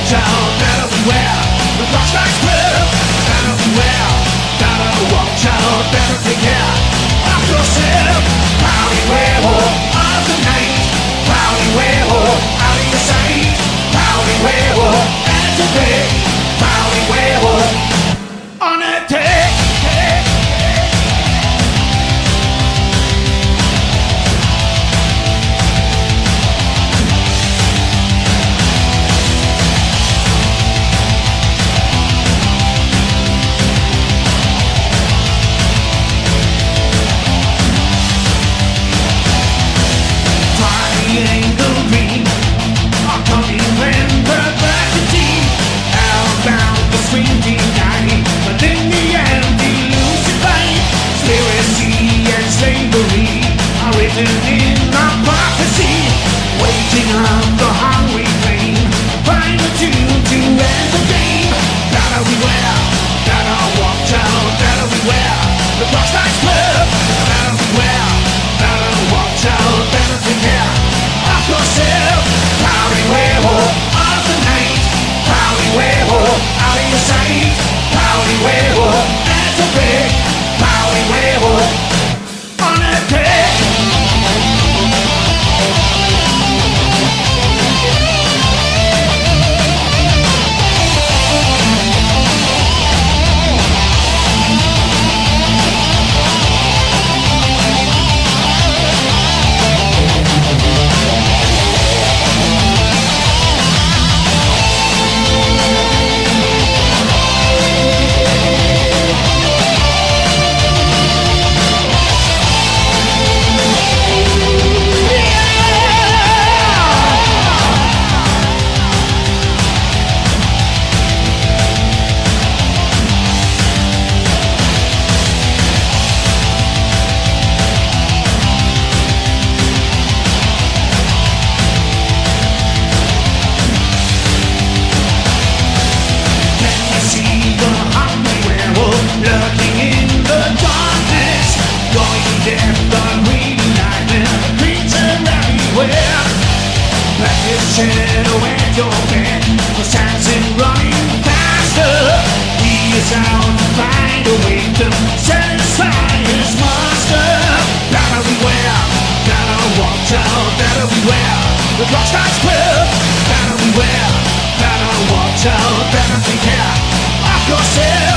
watch out, better beware. The clock strikes 12, better beware. Gotta watch out, better take care of yourself. Rowdy werewolf of the night, rowdy werewolf out of your sight. Rowdy werewolf activate, rowdy werewolf on attack. In my prophecy, waiting on the hungry flame, find a tune to end the game. Gotta beware, gotta watch out, gotta beware. The clock strikes 12, gotta beware, gotta watch out, better take care of yourself. Rowdy werewolf of the night, rowdy werewolf out of your sight. Rowdy werewolf activate, rowdy werewolf on attack. Lurking in the darkness, going to death, unreading nightmare, creature everywhere. Like his shadow at your bed, the Samson running faster. He is out to find a victim, satisfy his master. Gotta beware, gotta watch out, gotta beware. The clock strikes 12, gotta beware, gotta watch out, better take care of yourself.